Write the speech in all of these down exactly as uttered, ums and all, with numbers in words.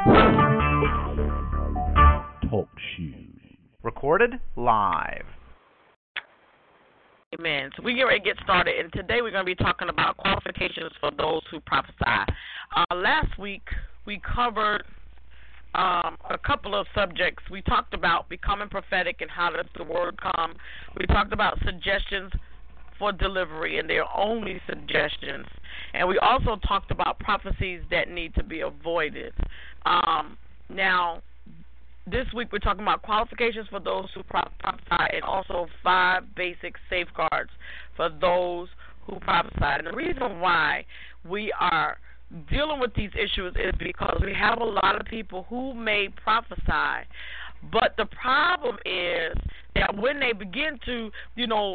Talk shoes. Recorded live. Amen. So we get ready to get started, and today we're going to be talking about qualifications for those who prophesy. Uh, last week we covered um, a couple of subjects. We talked about becoming prophetic and how does the word come. We talked about suggestions for delivery, and they're only suggestions. And we also talked about prophecies that need to be avoided. Um, now, this week we're talking about qualifications for those who prophesy and also five basic safeguards for those who prophesy. And the reason why we are dealing with these issues is because we have a lot of people who may prophesy, but the problem is that when they begin to, you know,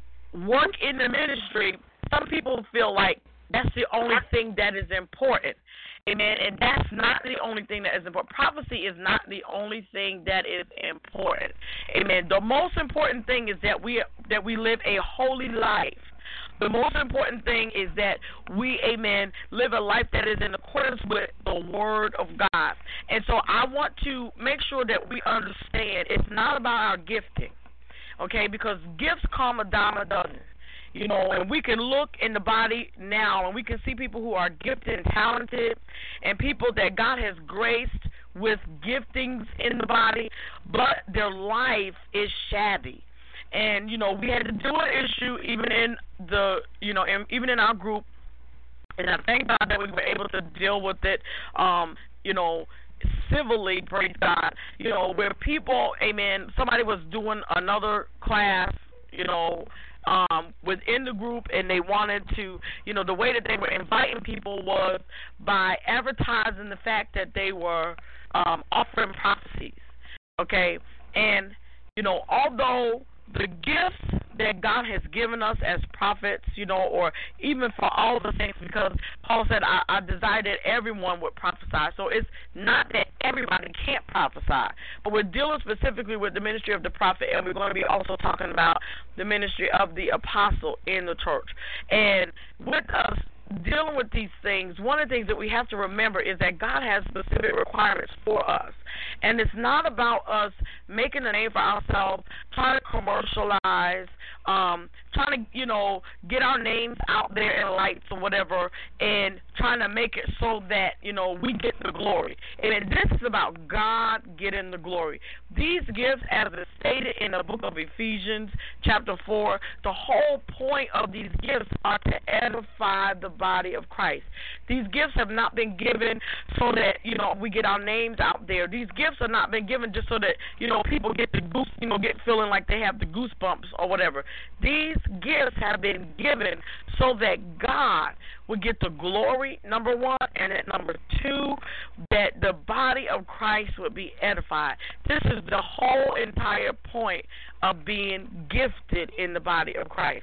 work in the ministry, some people feel like that's the only thing that is important. Amen. And that's not the only thing that is important. Prophecy is not the only thing that is important. Amen. The most important thing is that we that we live a holy life. The most important thing is that we, amen, live a life that is in accordance with the Word of God. And so I want to make sure that we understand it's not about our gifting, okay, because gifts come a dime a dozen. You know, and we can look in the body now and we can see people who are gifted and talented and people that God has graced with giftings in the body, but their life is shabby. And, you know, we had to do an issue even in the, you know, in, even in our group, and I thank God that we were able to deal with it, um, you know, civilly, praise God, you know, where people, amen, somebody was doing another class, you know, um, within the group, and they wanted to, you know, the way that they were inviting people was by advertising the fact that they were um, offering prophecies, okay, and, you know, although the gifts that God has given us as prophets, you know, or even for all the saints, because Paul said, I, I desire that everyone would prophesy. So it's not that everybody can't prophesy, but we're dealing specifically with the ministry of the prophet, and we're going to be also talking about the ministry of the apostle in the church. And with us dealing with these things, one of the things that we have to remember is that God has specific requirements for us. And it's not about us making a name for ourselves, trying to commercialize, um, trying to, you know, get our names out there in lights or whatever, and trying to make it so that, you know, we get the glory. And this is about God getting the glory. These gifts, as it's stated in the book of Ephesians, chapter four, the whole point of these gifts are to edify the body of Christ. These gifts have not been given so that, you know, we get our names out there. These gifts have not been given just so that, you know, people get the goose, you know, get feeling like they have the goosebumps or whatever. These gifts have been given so that God would get the glory, number one, and at number two, that the body of Christ would be edified. This is the whole entire point of being gifted in the body of Christ.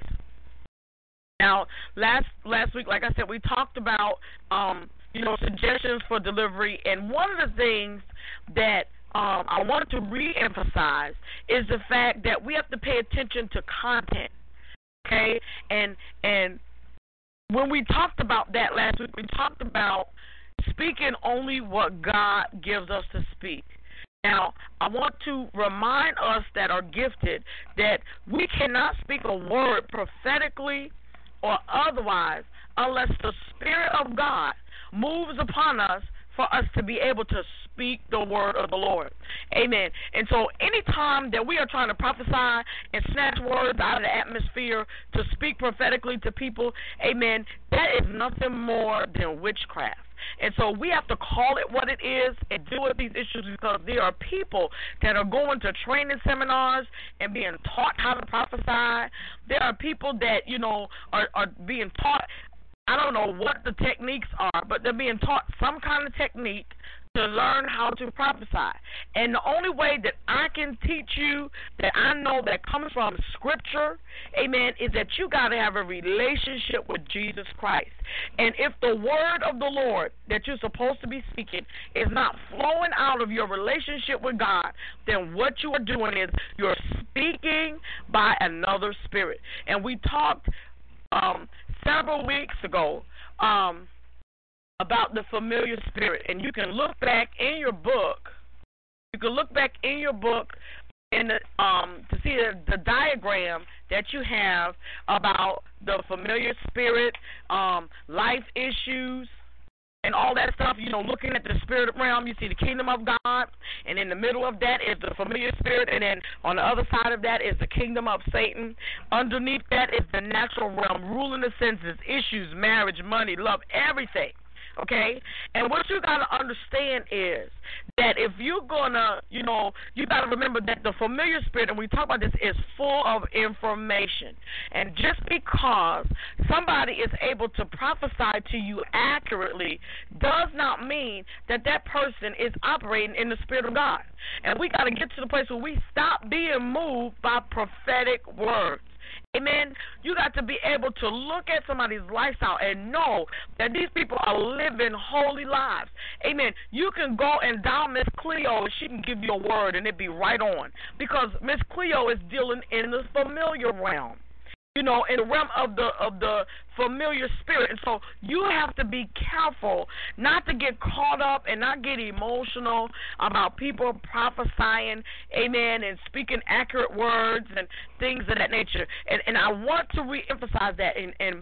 Now, last last week, like I said, we talked about, um, you know, suggestions for delivery, and one of the things that um, I wanted to reemphasize is the fact that we have to pay attention to content, okay? And and when we talked about that last week, we talked about speaking only what God gives us to speak. Now, I want to remind us that are gifted that we cannot speak a word prophetically or otherwise unless the Spirit of God moves upon us for us to be able to speak the word of the Lord. Amen. And so anytime that we are trying to prophesy and snatch words out of the atmosphere to speak prophetically to people, amen, that is nothing more than witchcraft. And so we have to call it what it is and deal with these issues, because there are people that are going to training seminars and being taught how to prophesy. There are people that, you know, are, are being taught, I don't know what the techniques are, but they're being taught some kind of technique to learn how to prophesy. And the only way that I can teach you that I know that comes from Scripture, amen, is that you got to have a relationship with Jesus Christ. And if the word of the Lord that you're supposed to be speaking is not flowing out of your relationship with God, then what you are doing is you're speaking by another spirit. And we talked um, several weeks ago um, about the familiar spirit. And you can look back in your book. You can look back in your book in the, um, to see the, the diagram that you have about the familiar spirit, um, life issues, and all that stuff. You know, looking at the spirit realm, you see the kingdom of God, and in the middle of that is the familiar spirit, and then on the other side of that is the kingdom of Satan. Underneath that is the natural realm, ruling the senses, issues, marriage, money, love, everything. Okay? And what you got to understand is that if you're going to, you know, you got to remember that the familiar spirit, and we talk about this, is full of information. And just because somebody is able to prophesy to you accurately does not mean that that person is operating in the Spirit of God. And we got to get to the place where we stop being moved by prophetic words. Amen. You got to be able to look at somebody's lifestyle and know that these people are living holy lives. Amen. You can go and dial Miss Cleo and she can give you a word and it be right on, because Miss Cleo is dealing in the familiar realm. You know, in the realm of the of the familiar spirit. And so you have to be careful not to get caught up and not get emotional about people prophesying, amen, and speaking accurate words and things of that nature. And and I want to reemphasize that. And, and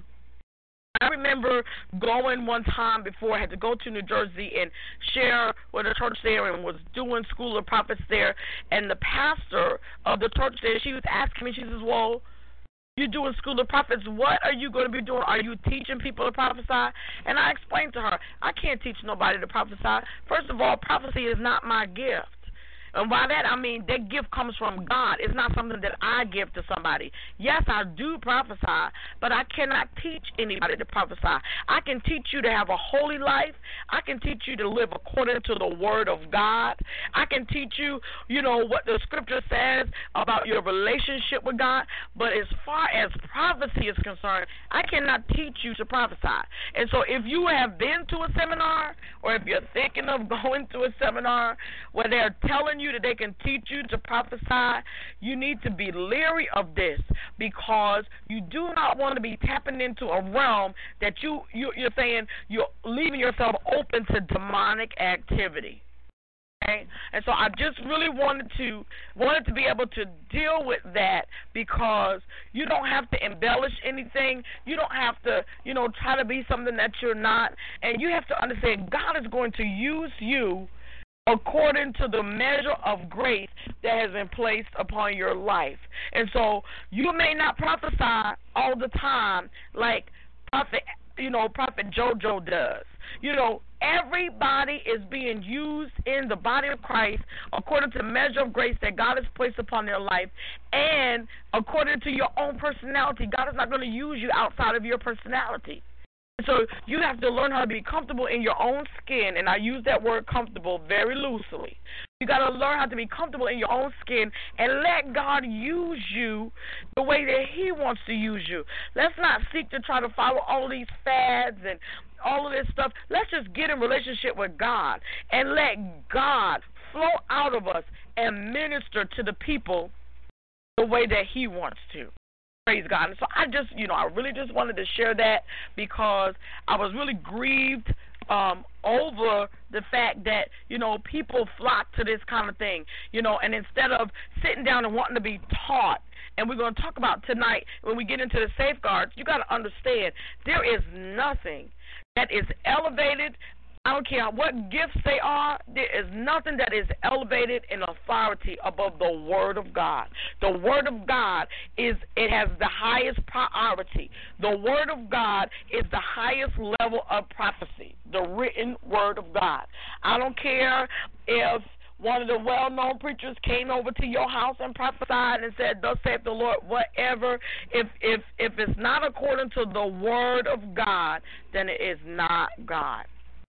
I remember going one time before, I had to go to New Jersey and share with a church there and was doing School of Prophets there. And the pastor of the church there, she was asking me, she says, well, you're doing School of Prophets. What are you going to be doing? Are you teaching people to prophesy? And I explained to her, I can't teach nobody to prophesy. First of all, prophecy is not my gift. And by that, I mean that gift comes from God. It's not something that I give to somebody. Yes, I do prophesy, but I cannot teach anybody to prophesy. I can teach you to have a holy life. I can teach you to live according to the word of God. I can teach you, you know, what the scripture says about your relationship with God. But as far as prophecy is concerned, I cannot teach you to prophesy. And so if you have been to a seminar, or if you're thinking of going to a seminar where they're telling you that they can teach you to prophesy, you need to be leery of this, because you do not want to be tapping into a realm that you, you you're saying you're leaving yourself open to demonic activity. Okay? And so I just really wanted to wanted to be able to deal with that, because you don't have to embellish anything. You don't have to, you know, try to be something that you're not. And you have to understand God is going to use you according to the measure of grace that has been placed upon your life. And so you may not prophesy all the time like Prophet, you know, Prophet JoJo does. You know, everybody is being used in the body of Christ according to the measure of grace that God has placed upon their life, and according to your own personality. God is not going to use you outside of your personality. So you have to learn how to be comfortable in your own skin, and I use that word comfortable very loosely. You got to learn how to be comfortable in your own skin and let God use you the way that He wants to use you. Let's not seek to try to follow all these fads and all of this stuff. Let's just get in relationship with God and let God flow out of us and minister to the people the way that He wants to. Praise God. And so I just, you know, I really just wanted to share that, because I was really grieved um, over the fact that, you know, people flock to this kind of thing, you know, and instead of sitting down and wanting to be taught, and we're going to talk about tonight when we get into the safeguards, you got to understand there is nothing that is elevated. I don't care what gifts they are, there is nothing that is elevated in authority above the Word of God. The Word of God is, it has the highest priority. The Word of God is the highest level of prophecy, the written Word of God. I don't care if one of the well-known preachers came over to your house and prophesied and said, thus saith the Lord, whatever. If, if, if it's not according to the Word of God, then it is not God.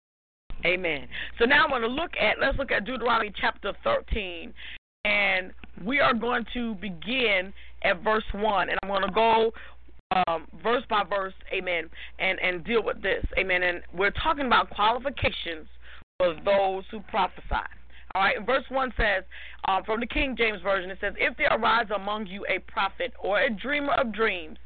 Amen. So now I want to look at, let's look at Deuteronomy chapter thirteen, and we are going to begin at verse one, and I'm going to go um, verse by verse, amen, and, and deal with this, amen. And we're talking about qualifications for those who prophesy. All right, and verse one says, um, from the King James Version, it says, if there arise among you a prophet or a dreamer of dreams,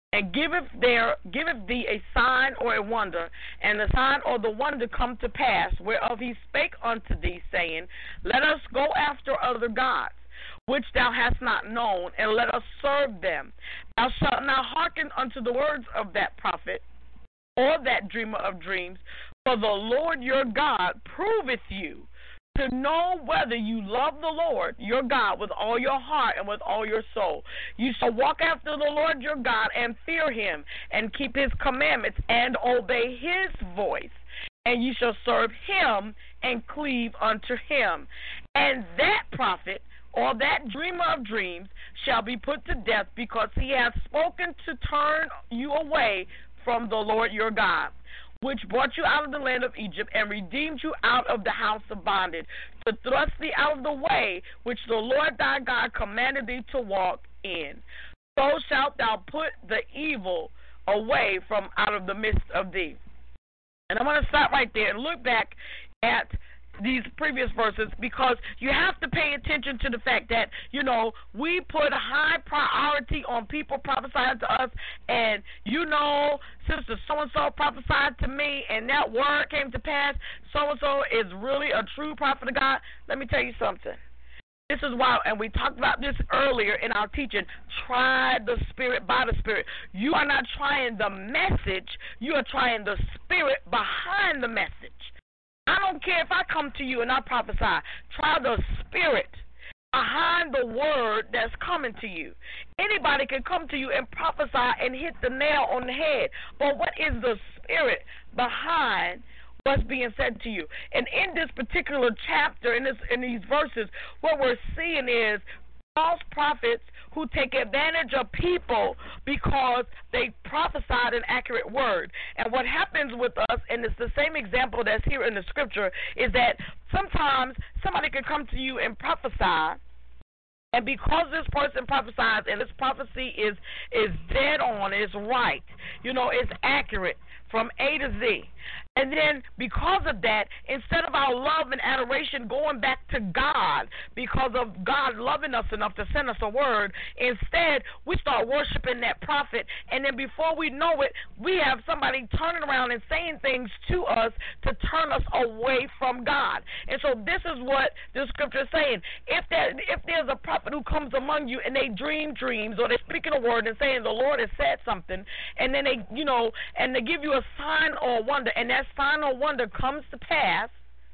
and giveth there giveth thee a sign or a wonder, and the sign or the wonder come to pass, whereof he spake unto thee, saying, Let us go after other gods, which thou hast not known, and let us serve them. Thou shalt not hearken unto the words of that prophet, or that dreamer of dreams, for the Lord your God proveth you, to know whether you love the Lord your God with all your heart and with all your soul. You shall walk after the Lord your God and fear him, and keep his commandments, and obey his voice. And you shall serve him and cleave unto him. And that prophet or that dreamer of dreams shall be put to death, because he hath spoken to turn you away from the Lord your God, which brought you out of the land of Egypt, and redeemed you out of the house of bondage, to thrust thee out of the way which the Lord thy God commanded thee to walk in. So shalt thou put the evil away from out of the midst of thee. And I'm going to stop right there and look back at these previous verses, because you have to pay attention to the fact that, you know, we put high priority on people prophesying to us, and, you know, sister so-and-so prophesied to me, and that word came to pass. So-and-so is really a true prophet of God. Let me tell you something. This is why, and we talked about this earlier in our teaching, try the Spirit by the Spirit. You are not trying the message, you are trying the Spirit behind the message. I don't care if I come to you and I prophesy. Try the Spirit behind the word that's coming to you. Anybody can come to you and prophesy and hit the nail on the head. But what is the Spirit behind what's being said to you? And in this particular chapter, in this in these verses, what we're seeing is false prophets who take advantage of people because they prophesied an accurate word. And what happens with us, and it's the same example that's here in the scripture, is that sometimes somebody can come to you and prophesy, and because this person prophesies and this prophecy is is dead on, is right, you know, it's accurate from A to Z. And then because of that, instead of our love and adoration going back to God because of God loving us enough to send us a word, instead we start worshiping that prophet, and then before we know it, we have somebody turning around and saying things to us to turn us away from God. And so this is what the scripture is saying. If there, if there's a prophet who comes among you and they dream dreams, or they're speaking a word and saying the Lord has said something, and then they, you know, and they give you a sign or a wonder, and that sign or wonder comes to pass,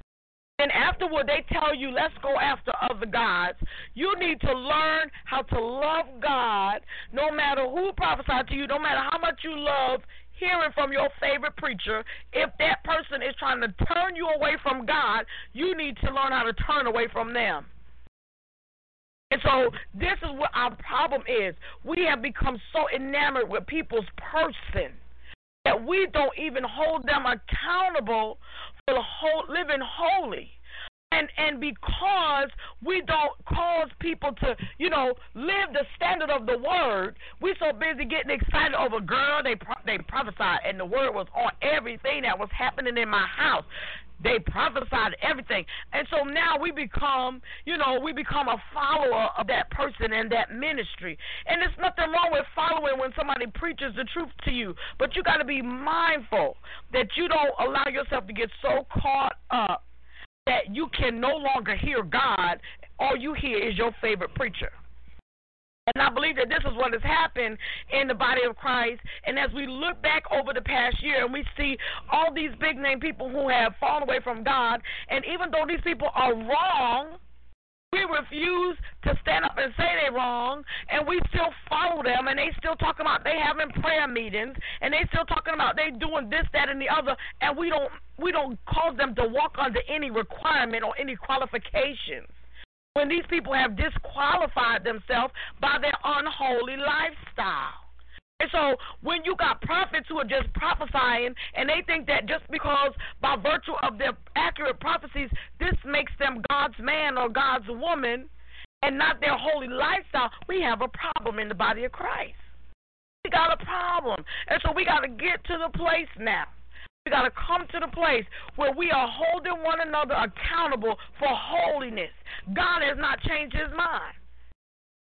and afterward they tell you, let's go after other gods, you need to learn how to love God no matter who prophesied to you, no matter how much you love hearing from your favorite preacher. If that person is trying to turn you away from God, you need to learn how to turn away from them. And so this is what our problem is. We have become so enamored with people's person that we don't even hold them accountable for the whole, living holy. And and because we don't cause people to, you know, live the standard of the word, we're so busy getting excited over, girl, they pro- they prophesied, and the word was on everything that was happening in my house. They prophesied everything. And so now we become, you know, we become a follower of that person and that ministry. And there's nothing wrong with following when somebody preaches the truth to you. But you got to be mindful that you don't allow yourself to get so caught up that you can no longer hear God. All you hear is your favorite preacher. And I believe that this is what has happened in the body of Christ. And as we look back over the past year and we see all these big-name people who have fallen away from God, and even though these people are wrong, we refuse to stand up and say they're wrong, and we still follow them, and they still talking about they having prayer meetings, and they still talking about they doing this, that, and the other, and we don't we don't cause them to walk under any requirement or any qualifications, when these people have disqualified themselves by their unholy lifestyle. And so when you got prophets who are just prophesying, and they think that just because by virtue of their accurate prophecies, this makes them God's man or God's woman, and not their holy lifestyle, we have a problem in the body of Christ. We got a problem. And so we got to get to the place now. We got to come to the place where we are holding one another accountable for holiness. God has not changed his mind.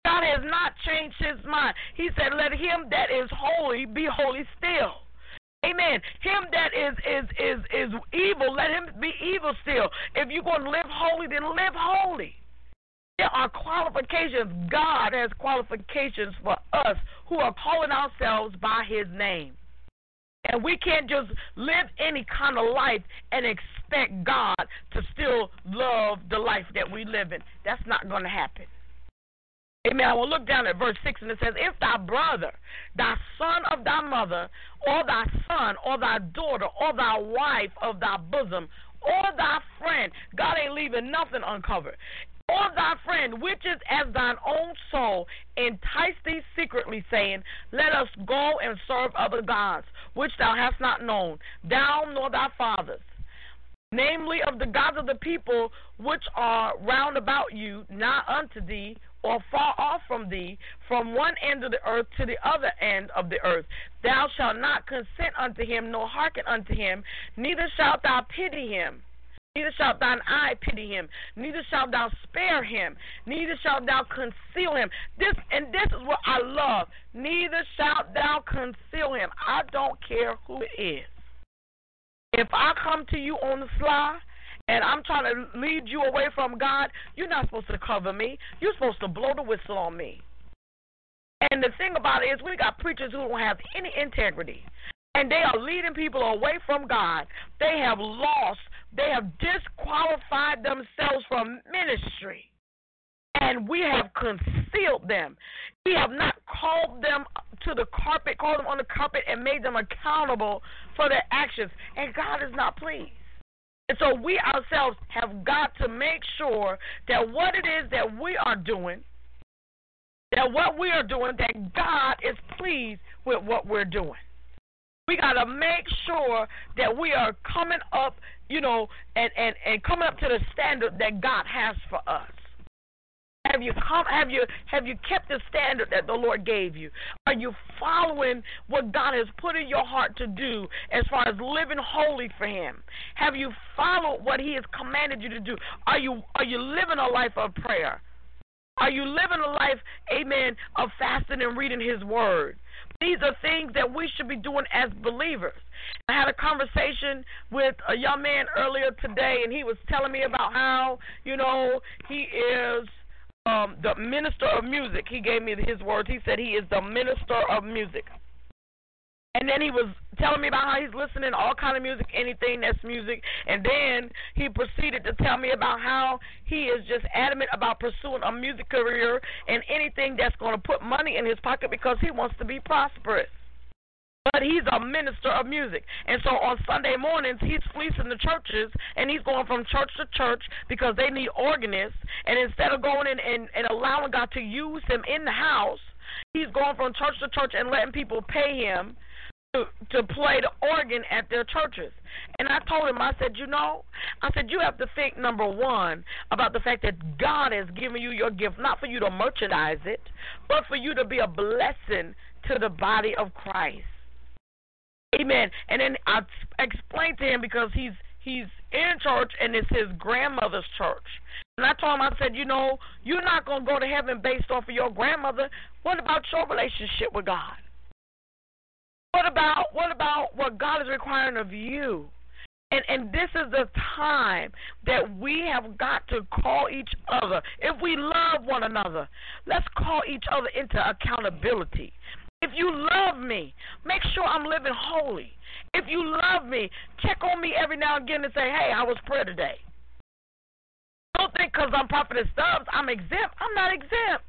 God has not changed his mind. He said, let him that is holy be holy still. Amen. Him that is is is is evil, let him be evil still. If you're going to live holy, then live holy. There are qualifications. God has qualifications for us who are calling ourselves by his name. And we can't just live any kind of life and expect God to still love the life that we live in. That's not going to happen. Amen. I will look down at verse six, and it says, if thy brother, thy son of thy mother, or thy son, or thy daughter, or thy wife of thy bosom, or thy friend, God ain't leaving nothing uncovered, or thy friend, which is as thine own soul, entice thee secretly, saying, let us go and serve other gods, which thou hast not known, thou nor thy fathers, namely of the gods of the people which are round about you, nigh unto thee, or far off from thee, from one end of the earth to the other end of the earth. Thou shalt not consent unto him, nor hearken unto him, neither shalt thou pity him. Neither shalt thine eye pity him, neither shalt thou spare him, neither shalt thou conceal him. This and this is what I love. Neither shalt thou conceal him. I don't care who it is. If I come to you on the sly and I'm trying to lead you away from God, you're not supposed to cover me. You're supposed to blow the whistle on me. And the thing about it is we got preachers who don't have any integrity. And they are leading people away from God. They have lost, they have disqualified themselves from ministry. And we have concealed them. We have not called them to the carpet, called them on the carpet, and made them accountable for their actions. And God is not pleased. And so we ourselves have got to make sure that what it is that we are doing, that what we are doing, that God is pleased with what we're doing. We got to make sure that we are coming up, you know, and, and, and coming up to the standard that God has for us. Have you come? Have you have you kept the standard that the Lord gave you? Are you following what God has put in your heart to do as far as living holy for Him? Have you followed what He has commanded you to do? Are you are you living a life of prayer? Are you living a life, amen, of fasting and reading His Word? These are things that we should be doing as believers. I had a conversation with a young man earlier today, and he was telling me about how, you know, he is um, the minister of music. He gave me his words. He said he is the minister of music. And then he was telling me about how he's listening to all kind of music, anything that's music. And then he proceeded to tell me about how he is just adamant about pursuing a music career and anything that's going to put money in his pocket because he wants to be prosperous. But he's a minister of music. And so on Sunday mornings, he's fleecing the churches, and he's going from church to church because they need organists. And instead of going in and, and allowing God to use him in the house, he's going from church to church and letting people pay him To, to play the organ at their churches. And I told him, I said, you know, I said, you have to think, number one, about the fact that God has given you your gift, not for you to merchandise it, but for you to be a blessing to the body of Christ. Amen. And then I explained to him because he's he's in church and it's his grandmother's church. And I told him, I said, you know, you're not going to go to heaven based off of your grandmother. What about your relationship with God? What about what about what God is requiring of you? And and this is the time that we have got to call each other. If we love one another, let's call each other into accountability. If you love me, make sure I'm living holy. If you love me, check on me every now and again and say, hey, how was prayer today? Don't think because I'm Prophetess Stubbs, I'm exempt. I'm not exempt.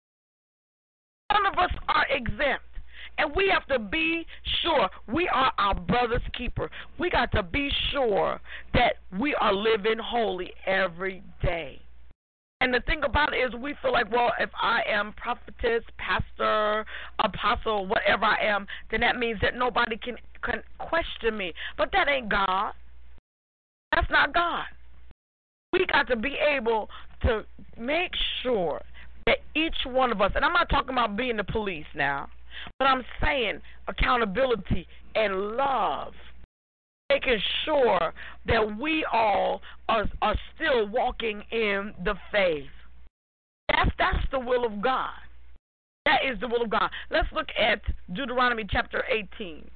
None of us are exempt. And we have to be sure we are our brother's keeper. We got to be sure that we are living holy every day. And the thing about it is we feel like, well, if I am prophetess, pastor, apostle, whatever I am, then that means that nobody can, can question me. But that ain't God. That's not God. We got to be able to make sure that each one of us, and I'm not talking about being the police now, but I'm saying accountability and love, making sure that we all are, are still walking in the faith. That's, that's the will of God. That is the will of God. Let's look at Deuteronomy chapter eighteen.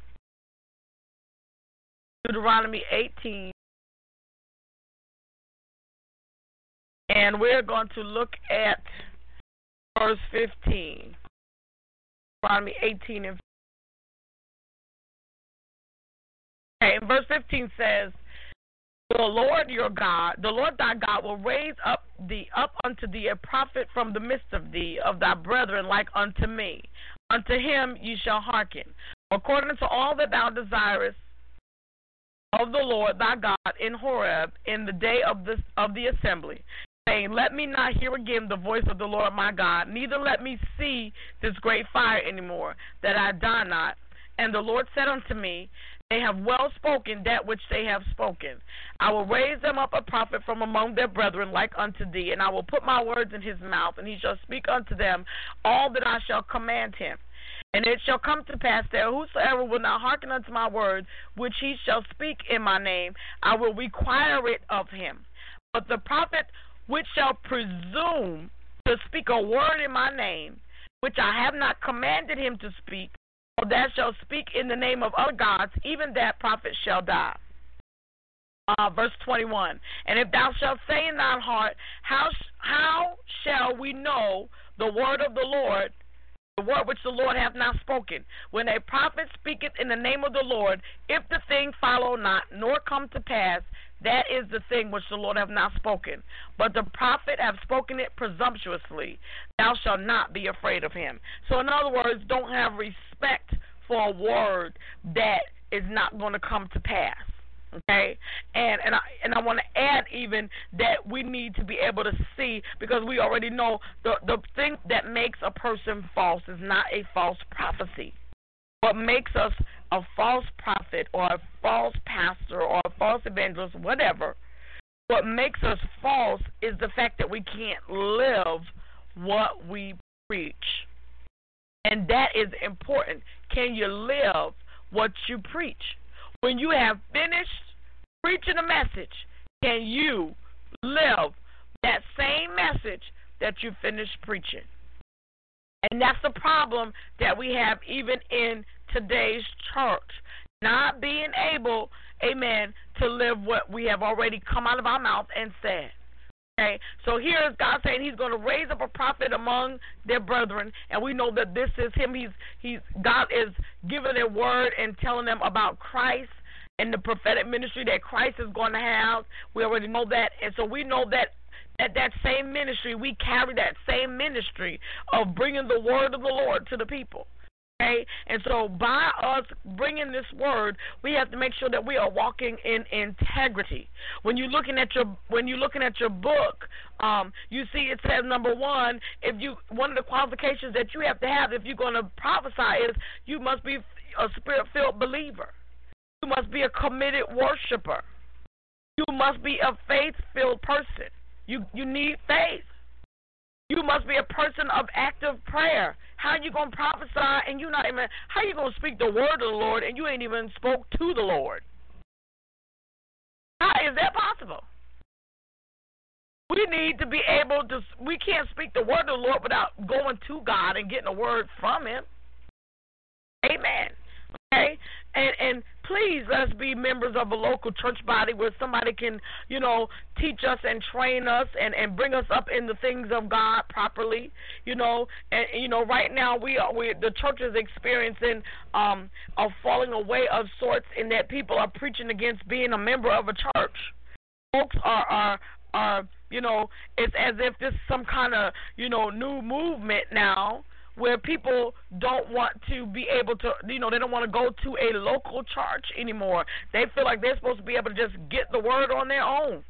Deuteronomy eighteen. And we're going to look at verse fifteen. Deuteronomy eighteen and okay, and verse fifteen says, the Lord your God, the Lord thy God will raise up thee up unto thee a prophet from the midst of thee, of thy brethren, like unto me. Unto him ye shall hearken, according to all that thou desirest of the Lord thy God in Horeb in the day of the of the assembly, saying, let me not hear again the voice of the Lord my God, neither let me see this great fire anymore, that I die not. And the Lord said unto me, they have well spoken that which they have spoken. I will raise them up a prophet from among their brethren like unto thee, and I will put my words in his mouth, and he shall speak unto them all that I shall command him. And it shall come to pass that whosoever will not hearken unto my words, which he shall speak in my name, I will require it of him. But the prophet which shall presume to speak a word in my name, which I have not commanded him to speak, or that shall speak in the name of other gods, even that prophet shall die. Uh, verse twenty-one, and if thou shalt say in thine heart, how, how shall we know the word of the Lord, the word which the Lord hath not spoken? When a prophet speaketh in the name of the Lord, if the thing follow not, nor come to pass, that is the thing which the Lord hath not spoken. But the prophet hath spoken it presumptuously. Thou shalt not be afraid of him. So in other words, don't have respect for a word that is not going to come to pass. Okay, and and I and I want to add even that we need to be able to see, because we already know the the thing that makes a person false is not a false prophecy. What makes us a false prophet or a false pastor or a false evangelist, whatever, what makes us false is the fact that we can't live what we preach. And that is important. Can you live what you preach? When you have finished preaching a message, can you live that same message that you finished preaching? And that's the problem that we have even in today's church. Not being able, amen, to live what we have already come out of our mouth and said. Okay, so here is God saying he's going to raise up a prophet among their brethren, and we know that this is him. He's he's God is giving a word and telling them about Christ and the prophetic ministry that Christ is going to have. We already know that, and so we know that at that same ministry, we carry that same ministry of bringing the word of the Lord to the people. Okay, and so by us bringing this word, we have to make sure that we are walking in integrity. When you're looking at your when you're looking at your book, um, you see it says number one, if you one of the qualifications that you have to have if you're going to prophesy is you must be a spirit-filled believer. You must be a committed worshiper. You must be a faith-filled person. You you need faith. You must be a person of active prayer. How are you going to prophesy and you not even, how are you going to speak the word of the Lord and you ain't even spoke to the Lord? How is that possible? We need to be able to, we can't speak the word of the Lord without going to God and getting a word from him. Amen. Okay? And and please, let's be members of a local church body where somebody can, you know, teach us and train us and, and bring us up in the things of God properly. You know, and you know, right now we are we the church is experiencing um a falling away of sorts in that people are preaching against being a member of a church. Folks are are are you know, it's as if this is some kind of, you know, new movement now, where people don't want to be able to, you know, they don't want to go to a local church anymore. They feel like they're supposed to be able to just get the word on their own.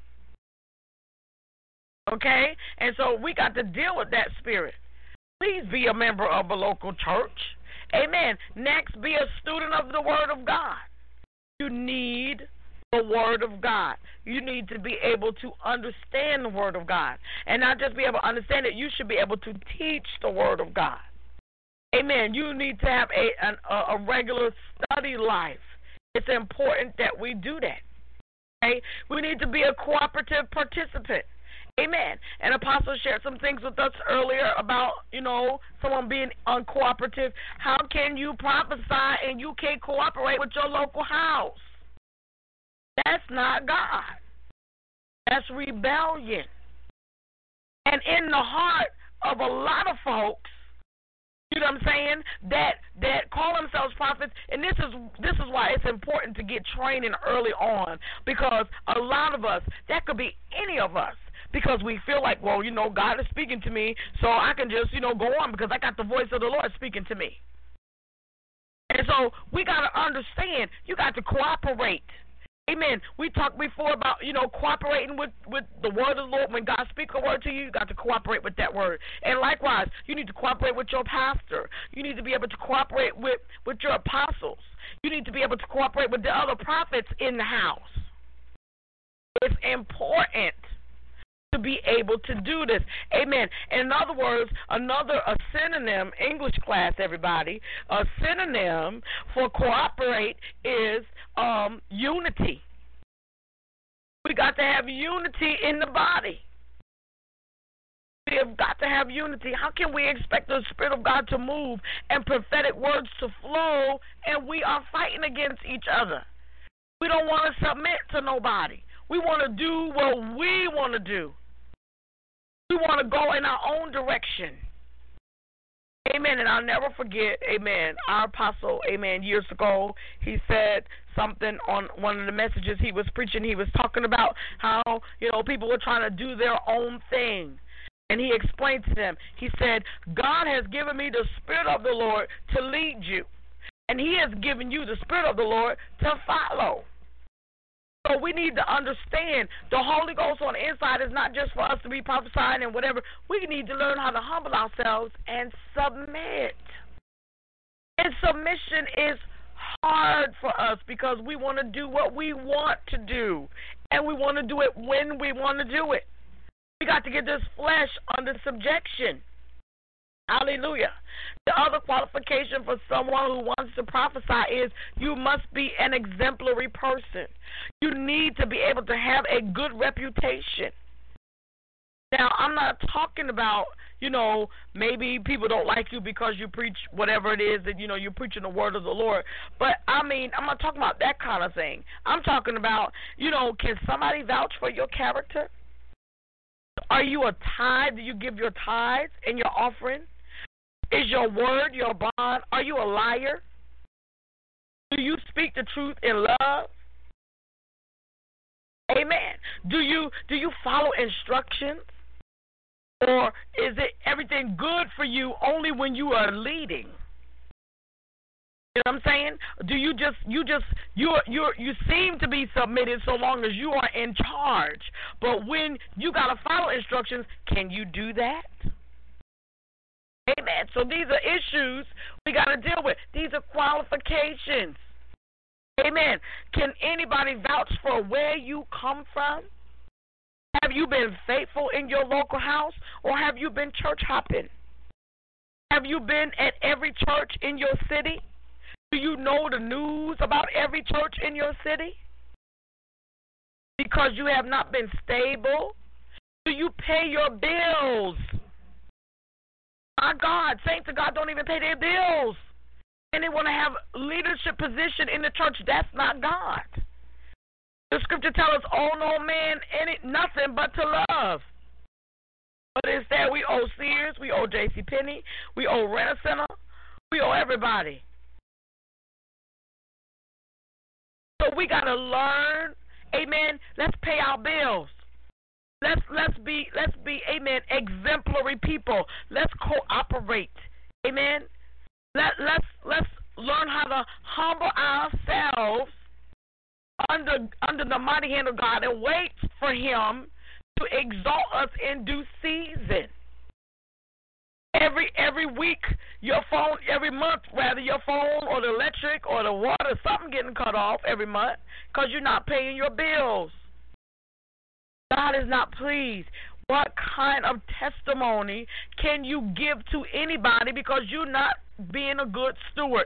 Okay? And so we got to deal with that spirit. Please be a member of a local church. Amen. Next, be a student of the Word of God. You need the Word of God. You need to be able to understand the Word of God. And not just be able to understand it, you should be able to teach the Word of God. Amen. You need to have a, an, a regular study life. It's important that we do that. Okay? We need to be a cooperative participant. Amen. And Apostle shared some things with us earlier about, you know, someone being uncooperative. How can you prophesy and you can't cooperate with your local house? That's not God. That's rebellion. And in the heart of a lot of folks, you know what I'm saying, that that call themselves prophets, and this is this is why it's important to get training early on, because a lot of us, that could be any of us, because we feel like, well, you know, God is speaking to me, so I can just, you know, go on because I got the voice of the Lord speaking to me. And so we got to understand, you got to cooperate. Amen. We talked before about, you know, cooperating with, with the word of the Lord. When God speaks a word to you, you got to cooperate with that word. And likewise, you need to cooperate with your pastor. You need to be able to cooperate with, with your apostles. You need to be able to cooperate with the other prophets in the house. It's important to be able to do this. Amen. In other words, another a synonym, English class, everybody, a synonym for cooperate is um, unity. We got to have unity in the body. We have got to have unity. How can we expect the Spirit of God to move and prophetic words to flow, and we are fighting against each other? We don't want to submit to nobody. We want to do what we want to do. We want to go in our own direction. Amen. And I'll never forget, amen, our apostle, amen, years ago, he said something on one of the messages he was preaching. He was talking about how, you know, people were trying to do their own thing. And he explained to them, he said, God has given me the Spirit of the Lord to lead you. And he has given you the Spirit of the Lord to follow. So we need to understand the Holy Ghost on the inside is not just for us to be prophesying and whatever. We need to learn how to humble ourselves and submit. And submission is hard for us because we want to do what we want to do. And we want to do it when we want to do it. We got to get this flesh under subjection. Hallelujah. The other qualification for someone who wants to prophesy is you must be an exemplary person. You need to be able to have a good reputation. Now, I'm not talking about, you know, maybe people don't like you because you preach whatever it is that, you know, you're preaching the word of the Lord. But, I mean, I'm not talking about that kind of thing. I'm talking about, you know, can somebody vouch for your character? Are you a tithe? Do you give your tithes and your offering? Is your word your bond? Are you a liar? Do you speak the truth in love? Amen. Do you do you follow instructions? Or is it everything good for you only when you are leading? You know what I'm saying? Do you just you just you you you seem to be submitted so long as you are in charge, but when you gotta follow instructions, can you do that? Amen. So these are issues we got to deal with. These are qualifications. Amen. Can anybody vouch for where you come from? Have you been faithful in your local house, or have you been church hopping? Have you been at every church in your city? Do you know the news about every church in your city? Because you have not been stable? Do you pay your bills? My God, saints of God don't even pay their bills. And they want to have leadership position in the church. That's not God. The scripture tells us, owe no man any nothing but to love. But instead we owe Sears, we owe J C Penney, we owe Rent-A-Center, we owe everybody. So we got to learn, amen, let's pay our bills. Let's let's be let's be amen exemplary people. Let's cooperate, amen. Let let's let's learn how to humble ourselves under under the mighty hand of God and wait for Him to exalt us in due season. Every every week, your phone every month, rather your phone or the electric or the water, something getting cut off every month because you're not paying your bills. God is not pleased. What kind of testimony can you give to anybody because you're not being a good steward?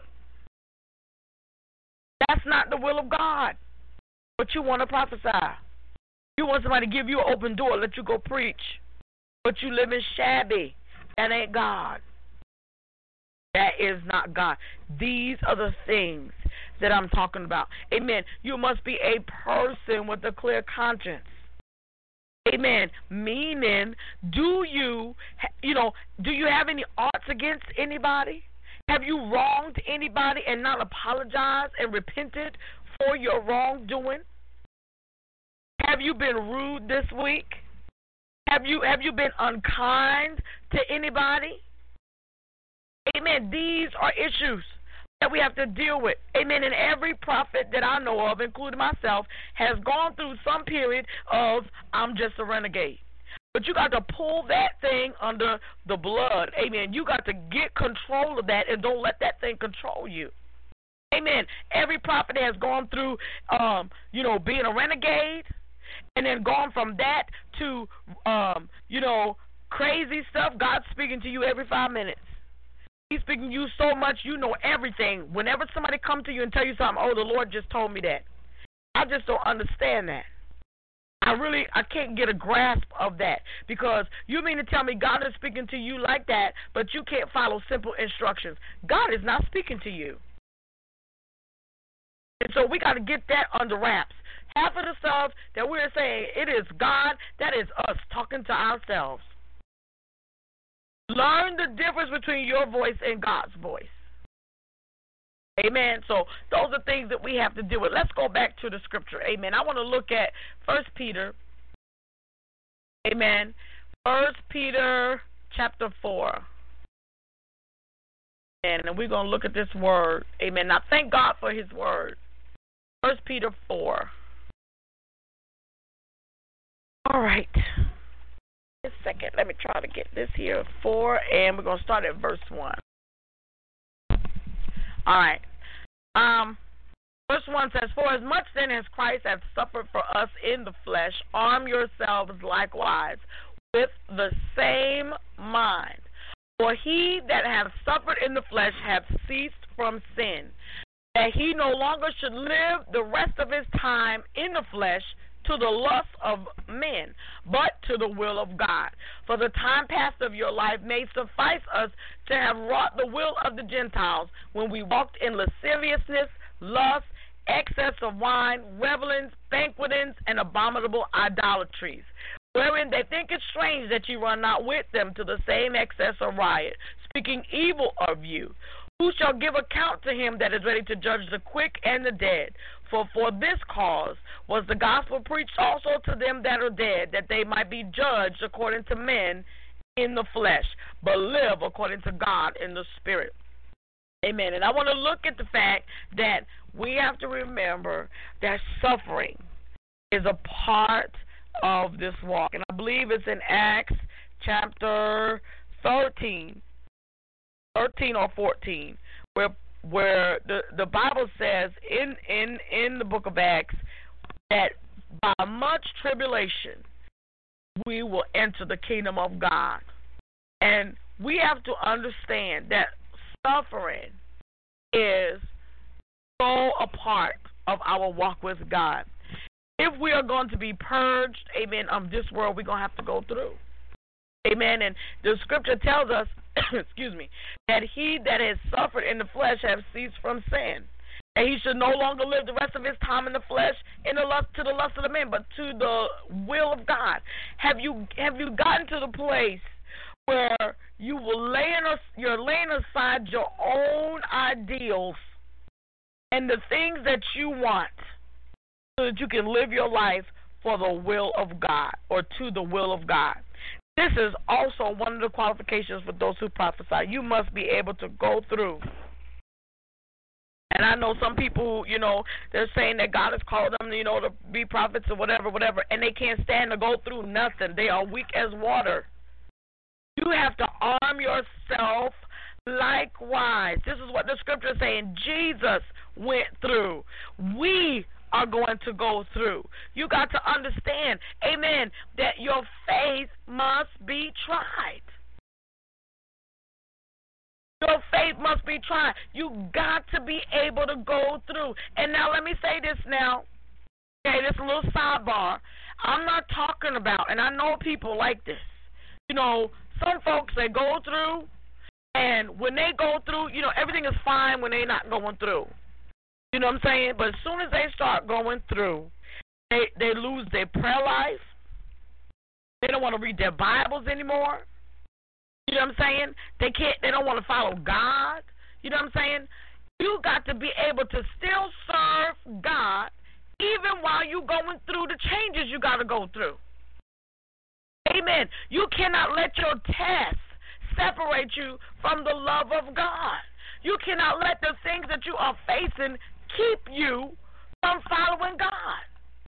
That's not the will of God. But you want to prophesy. You want somebody to give you an open door, let you go preach, but you live in shabby. That ain't God. That is not God. These are the things that I'm talking about. Amen. You must be a person with a clear conscience. Amen. Meaning, do you, you know, do you have any arts against anybody? Have you wronged anybody and not apologized and repented for your wrongdoing? Have you been rude this week? Have you have you been unkind to anybody? Amen. These are issues that we have to deal with. Amen. And every prophet that I know of, including myself, has gone through some period of, I'm just a renegade. But you got to pull that thing under the blood. Amen. You got to get control of that and don't let that thing control you. Amen. Every prophet has gone through, um, you know, being a renegade, and then gone from that to, um, you know, crazy stuff. God's speaking to you every five minutes. He's speaking to you so much, you know everything. Whenever somebody comes to you and tell you something, oh, the Lord just told me that. I just don't understand that. I really, I can't get a grasp of that, because you mean to tell me God is speaking to you like that, but you can't follow simple instructions. God is not speaking to you. And so we got to get that under wraps. Half of the stuff that we're saying, it is God, that is us talking to ourselves. Learn the difference between your voice and God's voice. Amen. So those are things that we have to deal with. Let's go back to the scripture. Amen. I want to look at First Peter. Amen. First Peter chapter four. And we're going to look at this word. Amen. Now thank God for his word. First Peter four. All right. Just a second. Let me try to get this here. Four, and we're going to start at verse one. All right. Um, verse one says, for as much then as Christ hath suffered for us in the flesh, arm yourselves likewise with the same mind. For he that hath suffered in the flesh hath ceased from sin, that he no longer should live the rest of his time in the flesh to the lust of men, but to the will of God. For the time past of your life may suffice us to have wrought the will of the Gentiles, when we walked in lasciviousness, lust, excess of wine, revelings, banquetings, and abominable idolatries, wherein they think it strange that ye run not with them to the same excess of riot, speaking evil of you. Who shall give account to him that is ready to judge the quick and the dead? For for this cause was the gospel preached also to them that are dead, that they might be judged according to men in the flesh, but live according to God in the spirit. Amen. And I want to look at the fact that we have to remember that suffering is a part of this walk. And I believe it's in Acts chapter thirteen. thirteen or fourteen, where where the, the Bible says in, in, in the book of Acts that by much tribulation we will enter the kingdom of God. And we have to understand that suffering is so a part of our walk with God. If we are going to be purged, amen, of this world, we're going to have to go through. Amen. And the scripture tells us, excuse me, that he that has suffered in the flesh has ceased from sin. And he should no longer live the rest of his time in the flesh in the lust to the lust of the men, but to the will of God. Have you have you gotten to the place where you will lay in, you're laying aside your own ideals and the things that you want so that you can live your life for the will of God, or to the will of God? This is also one of the qualifications for those who prophesy. You must be able to go through. And I know some people, you know, they're saying that God has called them, you know, to be prophets or whatever, whatever, and they can't stand to go through nothing. They are weak as water. You have to arm yourself likewise. This is what the scripture is saying. Jesus went through. We are going to go through. You got to understand, amen, that your faith must be tried. Your faith must be tried. You got to be able to go through. And now let me say this now. Okay, this is a little sidebar. I'm not talking about, and I know people like this. You know, some folks, they go through, and when they go through, you know, everything is fine when they're not going through. You know what I'm saying? But as soon as they start going through, they, they lose their prayer life. They don't want to read their Bibles anymore. You know what I'm saying? They can't. They don't want to follow God. You know what I'm saying? You got to be able to still serve God even while you're going through the changes you got to go through. Amen. You cannot let your tests separate you from the love of God. You cannot let the things that you are facing keep you from following God.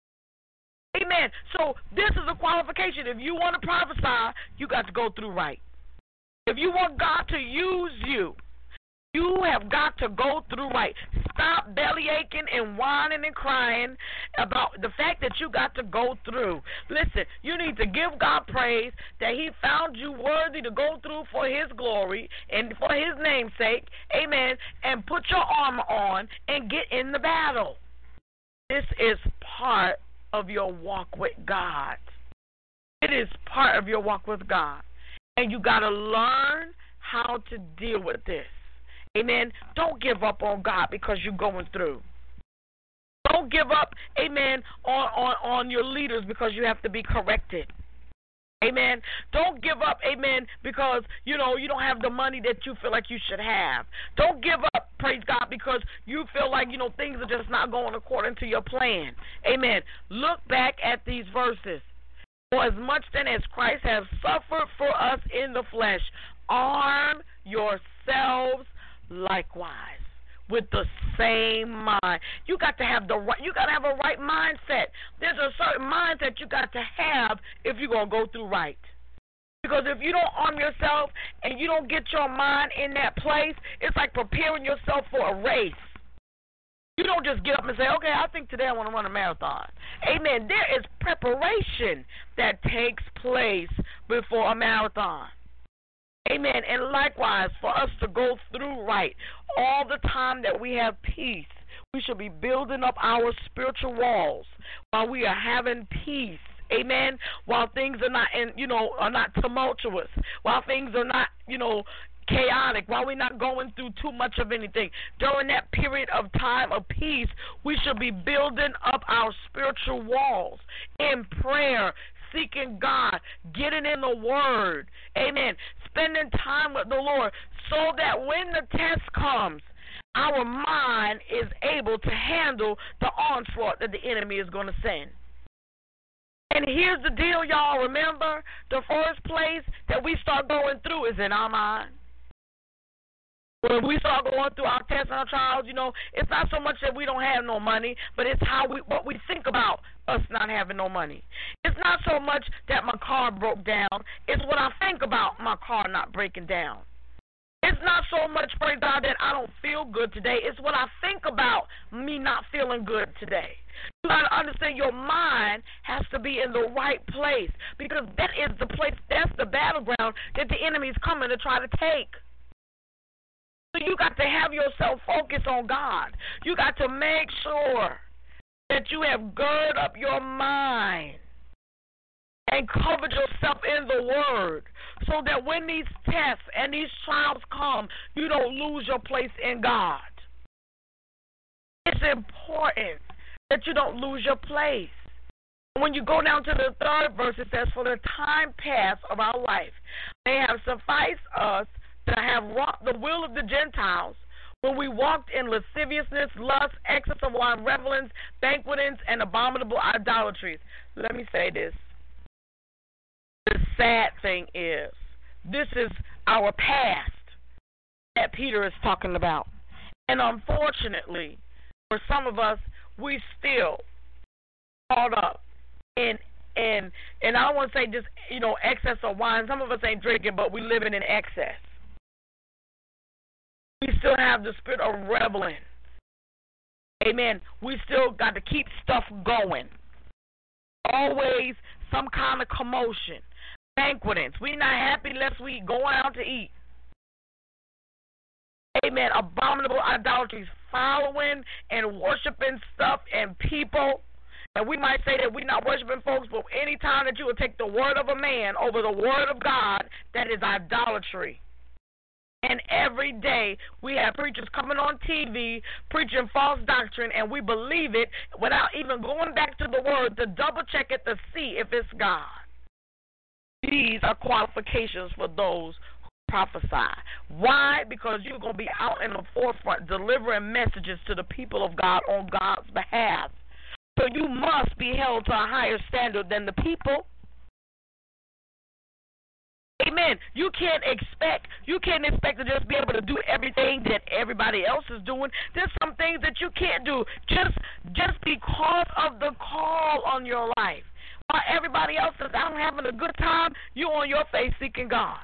Amen. So this is a qualification. If you want to prophesy, you got to go through right. If you want God to use you, you have got to go through right. Stop belly aching and whining and crying about the fact that you got to go through. Listen, you need to give God praise that he found you worthy to go through for his glory and for his name's sake. Amen. And put your armor on and get in the battle. This is part of your walk with God. It is part of your walk with God. And you got to learn how to deal with this. Amen. Don't give up on God because you're going through. Don't give up, amen, on, on, on your leaders because you have to be corrected. Amen. Don't give up, amen, because, you know, you don't have the money that you feel like you should have. Don't give up, praise God, because you feel like, you know, things are just not going according to your plan. Amen. Look back at these verses. For as much then as Christ has suffered for us in the flesh, arm yourselves likewise with the same mind. You got to have the right, you got to have a right mindset. There's a certain mindset you got to have if you're going to go through right. Because if you don't arm yourself and you don't get your mind in that place, it's like preparing yourself for a race. You don't just get up and say, okay, I think today I want to run a marathon. Amen. There is preparation that takes place before a marathon. Amen. And likewise, for us to go through right, all the time that we have peace, we should be building up our spiritual walls while we are having peace. Amen. While things are not, in, you know, are not tumultuous, while things are not, you know, chaotic, while we're not going through too much of anything. During that period of time of peace, we should be building up our spiritual walls in prayer, seeking God, getting in the Word, amen, spending time with the Lord so that when the test comes, our mind is able to handle the onslaught that the enemy is going to send. And here's the deal, y'all. Remember, the first place that we start going through is in our mind. When we start going through our tests and our trials, you know, it's not so much that we don't have no money, but it's how we, what we think about us not having no money. It's not so much that my car broke down. It's what I think about my car not breaking down. It's not so much, praise God, that I don't feel good today. It's what I think about me not feeling good today. You got to understand your mind has to be in the right place because that is the place, that's the battleground that the enemy is coming to try to take. So you got to have yourself focus on God. You got to make sure that you have girded up your mind and covered yourself in the Word so that when these tests and these trials come, you don't lose your place in God. It's important that you don't lose your place. When you go down to the third verse, it says, for the time past of our life, they have sufficed us to have wrought the will of the Gentiles when we walked in lasciviousness, lust, excess of wine, revelings, banquetings, and abominable idolatries. Let me say this. The sad thing is, this is our past that Peter is talking about. And unfortunately, for some of us, we still caught up in, in and I don't want to say just, you know, excess of wine. Some of us ain't drinking, but we living in excess. We still have the spirit of reveling. Amen. We still got to keep stuff going. Always some kind of commotion. Banquetings. We're not happy unless we going out to eat. Amen. Abominable idolatries. Following and worshiping stuff and people. And we might say that we're not worshiping folks, but any time that you will take the word of a man over the word of God, that is idolatry. And every day we have preachers coming on T V preaching false doctrine, and we believe it without even going back to the word to double check it to see if it's God. These are qualifications for those who prophesy. Why? Because you're going to be out in the forefront delivering messages to the people of God on God's behalf. So you must be held to a higher standard than the people. Amen. You can't expect you can't expect to just be able to do everything that everybody else is doing. There's some things that you can't do just just because of the call on your life. While everybody else is out having a good time, you on your face seeking God.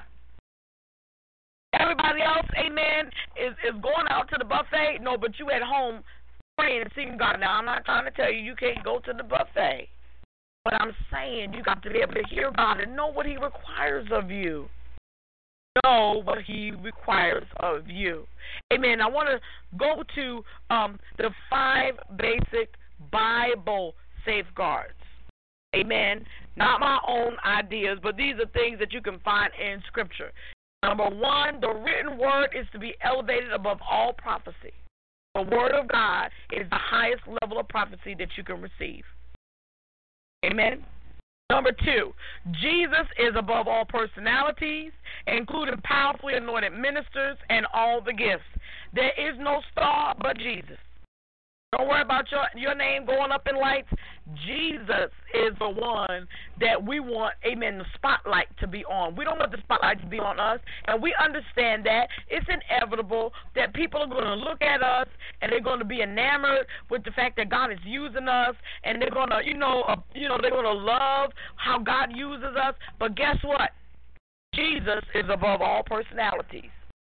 Everybody else, amen, is, is going out to the buffet. No, but you at home praying and seeking God. Now, I'm not trying to tell you you can't go to the buffet. But I'm saying you got to be able to hear God and know what he requires of you. Know what he requires of you. Amen. I want to go to um, the five basic Bible safeguards. Amen. Not my own ideas, but these are things that you can find in Scripture. Number one, the written word is to be elevated above all prophecy. The word of God is the highest level of prophecy that you can receive. Amen. Number two, Jesus is above all personalities, including powerfully anointed ministers and all the gifts. There is no star but Jesus. Don't worry about your, your name going up in lights. Jesus is the one that we want, amen, the spotlight to be on. We don't want the spotlight to be on us, and we understand that it's inevitable that people are going to look at us and they're going to be enamored with the fact that God is using us, and they're going to, you know, uh, you know, they're going to love how God uses us. But guess what? Jesus is above all personalities.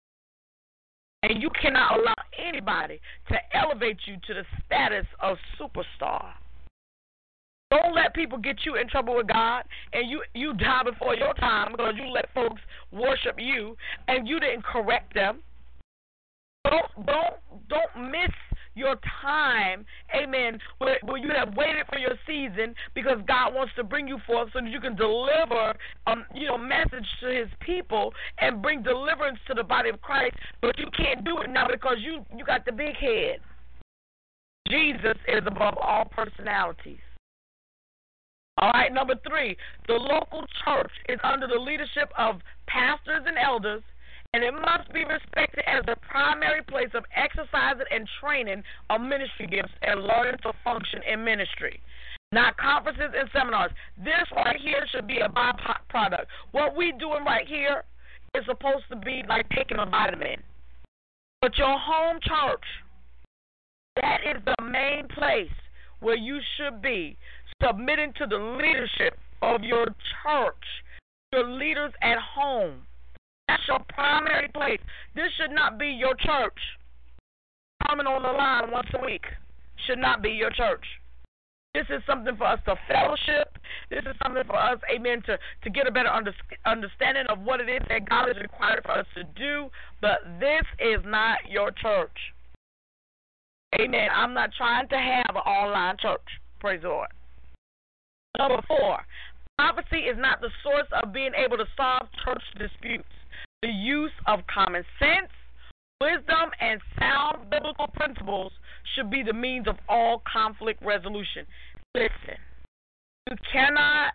And you cannot allow anybody to elevate you to the status of superstar. Don't let people get you in trouble with God and you, you die before your time because you let folks worship you and you didn't correct them. Don't don't don't miss your time, amen, where, where you have waited for your season because God wants to bring you forth so that you can deliver um you know message to his people and bring deliverance to the body of Christ, but you can't do it now because you, you got the big head. Jesus is above all personalities. All right, number three, the local church is under the leadership of pastors and elders, and it must be respected as the primary place of exercising and training of ministry gifts and learning to function in ministry, not conferences and seminars. This right here should be a byproduct. What we doing right here is supposed to be like taking a vitamin. But your home church, that is the main place where you should be, submitting to the leadership of your church, your leaders at home. That's your primary place. This should not be your church. Coming on the line once a week should not be your church. This is something for us to fellowship. This is something for us, amen, to, to get a better under, understanding of what it is that God is required for us to do. But this is not your church. Amen. I'm not trying to have an online church. Praise the Lord. Number four, prophecy is not the source of being able to solve church disputes. The use of common sense, wisdom, and sound biblical principles should be the means of all conflict resolution. Listen, you cannot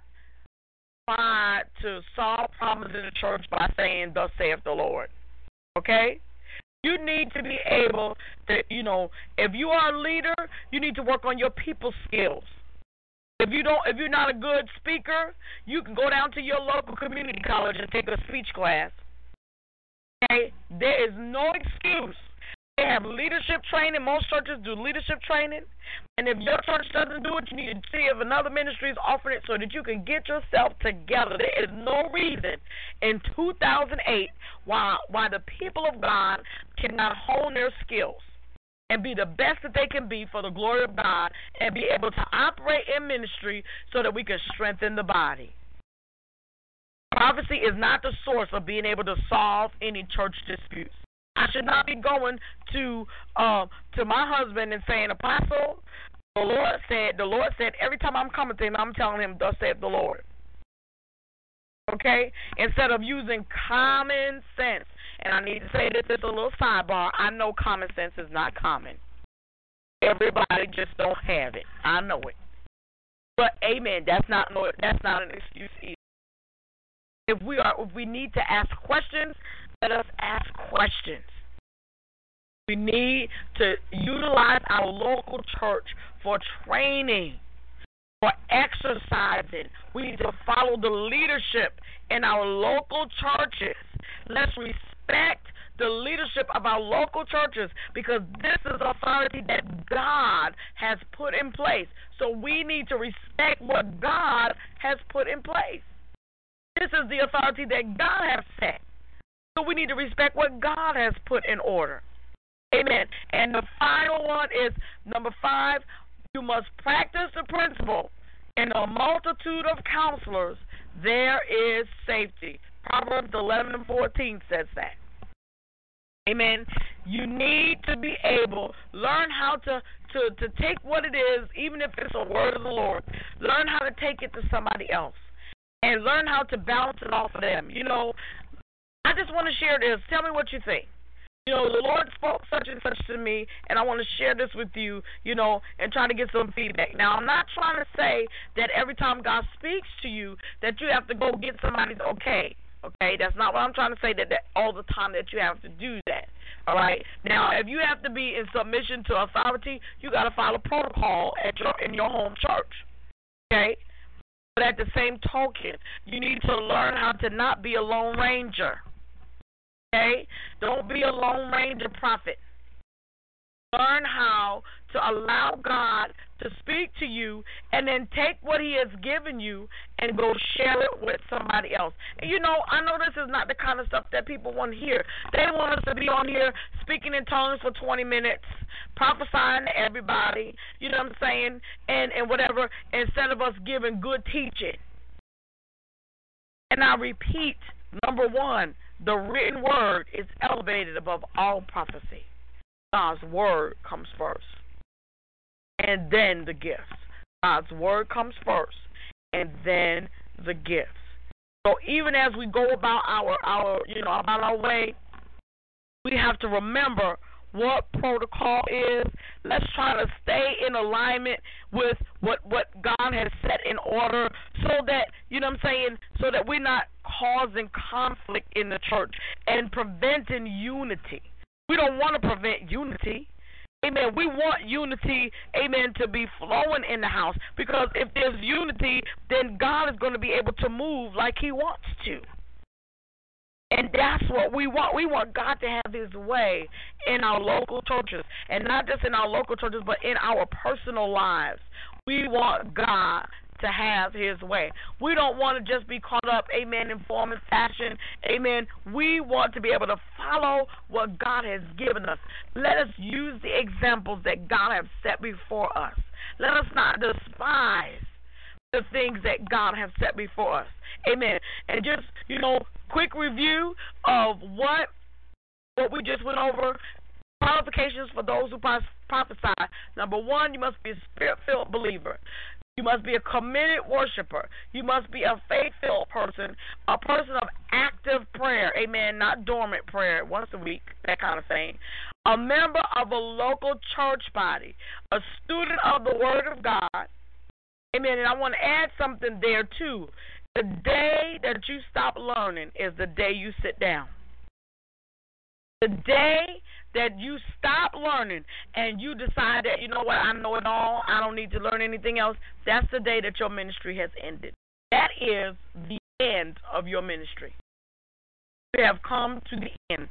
try to solve problems in the church by saying, "Thus saith the Lord." Okay? You need to be able to, you know, if you are a leader, you need to work on your people skills. If you don't, if you're not a good speaker, you can go down to your local community college and take a speech class. Okay? There is no excuse. They have leadership training. Most churches do leadership training. And if your church doesn't do it, you need to see if another ministry is offering it so that you can get yourself together. There is no reason in two thousand eight why, why the people of God cannot hone their skills and be the best that they can be for the glory of God and be able to operate in ministry so that we can strengthen the body. Prophecy is not the source of being able to solve any church disputes. I should not be going to uh, to my husband and saying, "Apostle, The Lord said, the Lord said, every time I'm coming to him, I'm telling him, thus saith the Lord. Okay? Instead of using common sense. And I need to say this as a little sidebar. I know common sense is not common. Everybody just don't have it. I know it. But amen, that's not no, that's not an excuse either. If we are if we need to ask questions, let us ask questions. We need to utilize our local church for training, for exercising. We need to follow the leadership in our local churches. Let's respect the leadership of our local churches, because this is authority that God has put in place. So we need to respect what God has put in place. This is the authority that God has set. So we need to respect what God has put in order. Amen. And the final one is number five, you must practice the principle. In a multitude of counselors, there is safety. Proverbs eleven and fourteen says that. Amen. You need to be able, learn how to, to, to take what it is, even if it's a word of the Lord, learn how to take it to somebody else and learn how to bounce it off of them. You know, I just want to share this. Tell me what you think. You know, the Lord spoke such and such to me, and I want to share this with you, you know, and try to get some feedback. Now, I'm not trying to say that every time God speaks to you that you have to go get somebody's okay. Okay, that's not what I'm trying to say, that, that all the time that you have to do that. All right. Now, if you have to be in submission to authority, you got to follow protocol at your in your home church. Okay. But at the same token, you need to learn how to not be a lone ranger. Okay. Don't be a lone ranger prophet. Learn how to allow God to speak to you and then take what he has given you and go share it with somebody else. And you know, I know this is not the kind of stuff that people want to hear. They want us to be on here speaking in tongues for twenty minutes, prophesying to everybody, you know what I'm saying, and, and whatever, instead of us giving good teaching. And I repeat, number one, the written word is elevated above all prophecy. God's word comes first, and then the gifts. God's word comes first, and then the gifts. So even as we go about our, our, you know, about our way, we have to remember what protocol is. Let's try to stay in alignment with what, what God has set in order, so that, you know what I'm saying, so that we're not causing conflict in the church and preventing unity. We don't want to prevent unity. Amen. We want unity, amen, to be flowing in the house, because if there's unity, then God is going to be able to move like he wants to. And that's what we want. We want God to have his way in our local churches, and not just in our local churches, but in our personal lives. We want God to have his way. We don't want to just be caught up, amen, in form and fashion, amen. We want to be able to follow what God has given us. Let us use the examples that God has set before us. Let us not despise the things that God has set before us, amen. And just, you know, quick review of what what we just went over. Qualifications for those who prophesy. Number one, you must be a spirit-filled believer. You must be a committed worshiper. You must be a faith-filled person, a person of active prayer, amen, not dormant prayer, once a week, that kind of thing. A member of a local church body, a student of the Word of God, amen. And I want to add something there, too. The day that you stop learning is the day you sit down. The day that you stop learning and you decide that, you know what, I know it all, I don't need to learn anything else, that's the day that your ministry has ended. That is the end of your ministry. You have come to the end.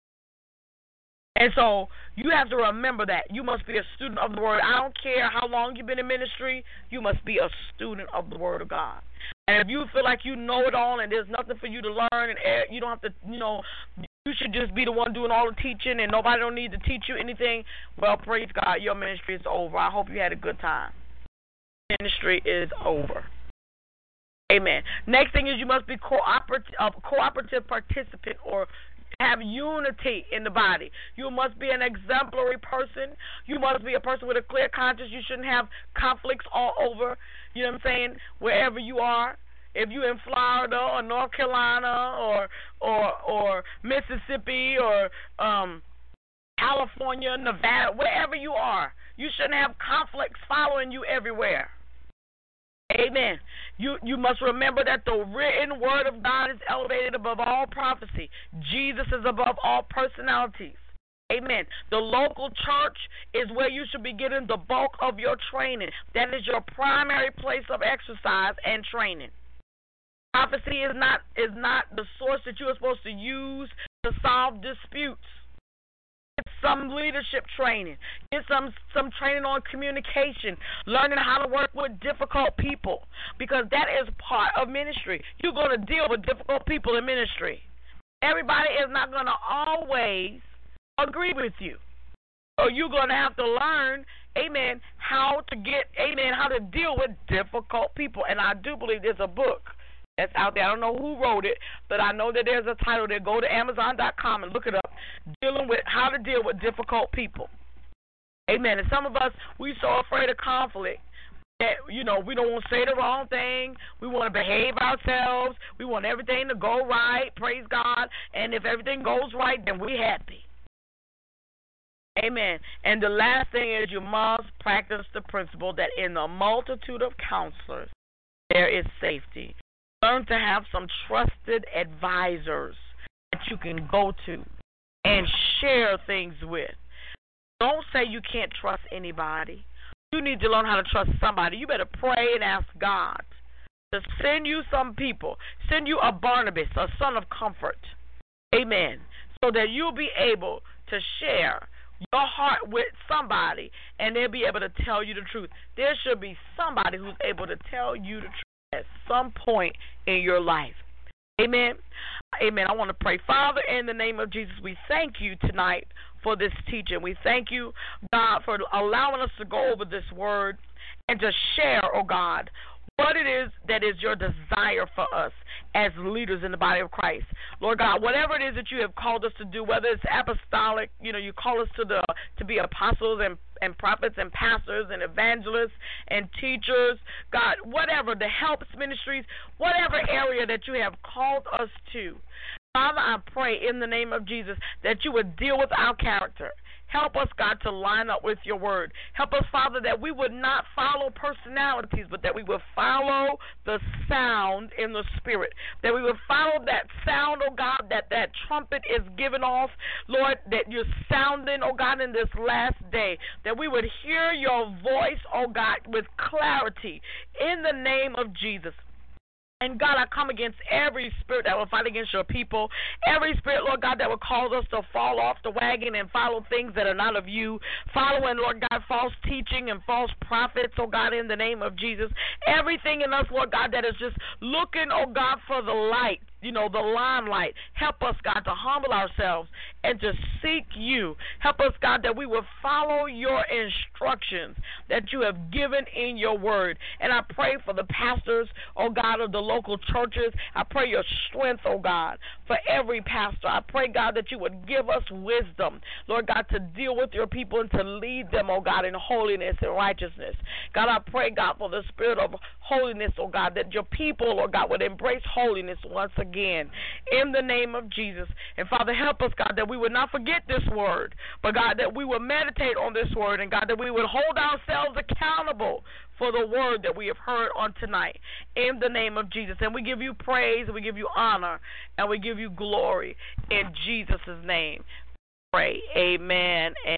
And so you have to remember that. You must be a student of the Word. I don't care how long you've been in ministry, you must be a student of the Word of God. And if you feel like you know it all and there's nothing for you to learn, and you don't have to, you know, you should just be the one doing all the teaching and nobody don't need to teach you anything, well, praise God, your ministry is over. I hope you had a good time. Ministry is over. Amen. Next thing is you must be cooperative, a cooperative participant, or Have unity in the body. You must be an exemplary person. You must be a person with a clear conscience. You shouldn't have conflicts all over, you know what I'm saying, wherever you are. If you're in Florida or North Carolina or or or Mississippi or um, California, Nevada, wherever you are, you shouldn't have conflicts following you everywhere. Amen. You you must remember that the written word of God is elevated above all prophecy. Jesus is above all personalities. Amen. The local church is where you should be getting the bulk of your training. That is your primary place of exercise and training. Prophecy is not is not the source that you are supposed to use to solve disputes. Get some leadership training. Get some some training on communication, learning how to work with difficult people, because that is part of ministry. You're going to deal with difficult people in ministry. Everybody is not going to always agree with you. So you're going to have to learn, amen, how to get, amen, how to deal with difficult people. And I do believe there's a book that's out there. I don't know who wrote it, but I know that there's a title there. Go to Amazon dot com and look it up. Dealing with how to deal with difficult people. Amen. And some of us, we're so afraid of conflict that, you know, we don't want to say the wrong thing. We want to behave ourselves. We want everything to go right. Praise God. And if everything goes right, then we're happy. Amen. And the last thing is you must practice the principle that in the multitude of counselors, there is safety. Learn to have some trusted advisors that you can go to and share things with. Don't say you can't trust anybody. You need to learn how to trust somebody. You better pray and ask God to send you some people. Send you a Barnabas, a son of comfort. Amen. So that you'll be able to share your heart with somebody and they'll be able to tell you the truth. There should be somebody who's able to tell you the truth at some point in your life. Amen. Amen. I want to pray. Father, in the name of Jesus, we thank you tonight for this teaching. We thank you, God, for allowing us to go over this word and to share, oh God, what it is that is your desire for us as leaders in the body of Christ. Lord God, whatever it is that you have called us to do, whether it's apostolic, you know, you call us to the to be apostles and, and prophets and pastors and evangelists and teachers, God, whatever, the helps ministries, whatever area that you have called us to. Father, I pray in the name of Jesus that you would deal with our character. Help us, God, to line up with your word. Help us, Father, that we would not follow personalities, but that we would follow the sound in the spirit. That we would follow that sound, oh God, that that trumpet is given off, Lord, that you're sounding, oh God, in this last day. That we would hear your voice, oh God, with clarity in the name of Jesus. And God, I come against every spirit that will fight against your people, every spirit, Lord God, that will cause us to fall off the wagon and follow things that are not of you, following, Lord God, false teaching and false prophets, oh God, in the name of Jesus. Everything in us, Lord God, that is just looking, oh God, for the light, you know, the limelight. Help us, God, to humble ourselves and to seek you. Help us, God, that we will follow your instructions that you have given in your word. And I pray for the pastors, oh God, of the local churches. I pray your strength, oh God, for every pastor. I pray, God, that you would give us wisdom, Lord God, to deal with your people and to lead them, oh God, in holiness and righteousness. God, I pray, God, for the spirit of holiness, oh God, that your people, oh God, would embrace holiness once again. Again, in the name of Jesus. And Father, help us, God, that we would not forget this word, but God, that we would meditate on this word, and God, that we would hold ourselves accountable for the word that we have heard on tonight, in the name of Jesus. And we give you praise, and we give you honor, and we give you glory in Jesus' name. Pray. Amen.